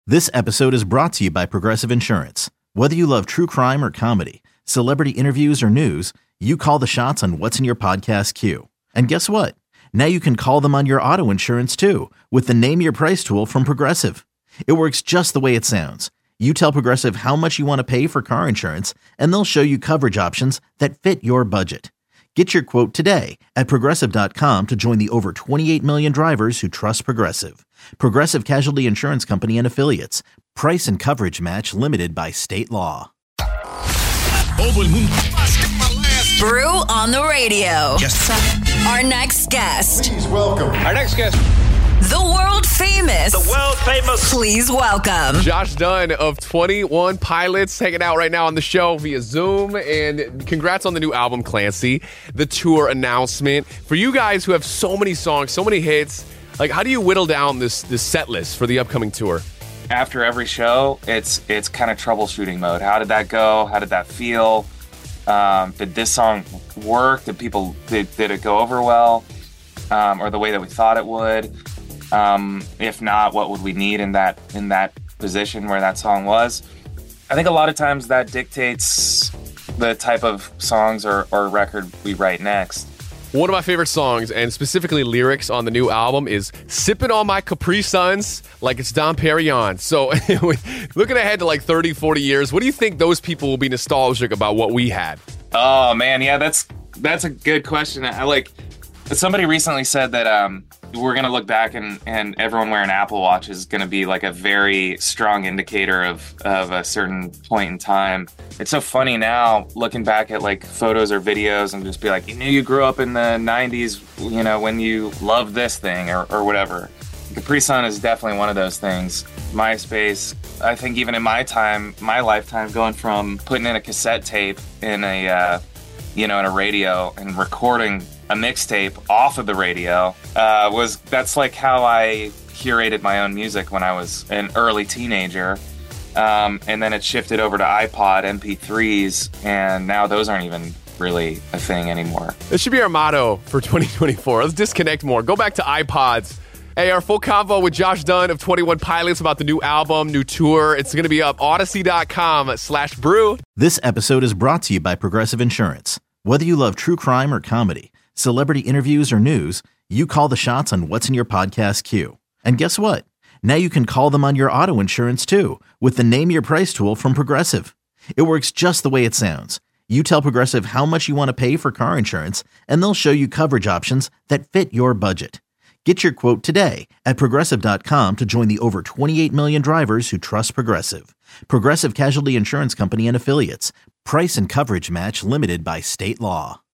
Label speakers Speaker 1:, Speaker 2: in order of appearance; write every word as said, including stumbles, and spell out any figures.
Speaker 1: This episode is brought to you by Progressive Insurance. Whether you love true crime or comedy, celebrity interviews or news, you call the shots on what's in your podcast queue. And guess what? Now you can call them on your auto insurance too with the Name Your Price tool from Progressive. It works just the way it sounds. You tell Progressive how much you want to pay for car insurance, and they'll show you coverage options that fit your budget. Get your quote today at Progressive dot com to join the over twenty-eight million drivers who trust Progressive. Progressive Casualty Insurance Company and Affiliates. Price and coverage match limited by state law.
Speaker 2: Brew on the radio.
Speaker 3: Yes.
Speaker 2: Our next guest.
Speaker 3: Please welcome.
Speaker 4: Our next guest.
Speaker 2: The world famous.
Speaker 4: The world famous.
Speaker 2: Please welcome.
Speaker 4: Josh Dun of twenty-one Pilots hanging out right now on the show via Zoom. And congrats on the new album, Clancy. The tour announcement. For you guys who have so many songs, so many hits, like how do you whittle down this, this set list for the upcoming tour?
Speaker 5: After every show, it's it's kind of troubleshooting mode. How did that go? How did that feel? Um, did this song work? Did people did, did it go over well, um, or the way that we thought it would? Um, if not, what would we need in that in that position where that song was? I think a lot of times that dictates the type of songs or, or record we write next.
Speaker 4: One of my favorite songs, and specifically lyrics on the new album, is Sipping on My Capri Suns like it's Dom Perignon. So looking ahead to like thirty, forty years, what do you think those people will be nostalgic about what we had?
Speaker 5: Oh, man, yeah, that's that's a good question. I like somebody recently said that um, we're going to look back and, and everyone wearing Apple Watch is going to be like a very strong indicator of, of a certain point in time. It's so funny now looking back at like photos or videos and just be like, you knew you grew up in the nineties, you know, when you loved this thing or, or whatever. Capri Sun is definitely one of those things. MySpace, I think even in my time, my lifetime, going from putting in a cassette tape in a, uh, you know, in a radio and recording a mixtape off of the radio uh, was that's like how I curated my own music when I was an early teenager. Um, and then it shifted over to iPod, M P threes, and now those aren't even really a thing anymore.
Speaker 4: This should be our motto for twenty twenty-four. Let's disconnect more. Go back to iPods. Hey, our full convo with Josh Dun of twenty-one Pilots about the new album, new tour. It's going to be up odyssey dot com slash brew.
Speaker 1: This episode is brought to you by Progressive Insurance. Whether you love true crime or comedy, celebrity interviews or news, you call the shots on what's in your podcast queue. And guess what? Now you can call them on your auto insurance too with the Name Your Price tool from Progressive. It works just the way it sounds. You tell Progressive how much you want to pay for car insurance, and they'll show you coverage options that fit your budget. Get your quote today at Progressive dot com to join the over twenty-eight million drivers who trust Progressive. Progressive Casualty Insurance Company and Affiliates. Price and coverage match limited by state law.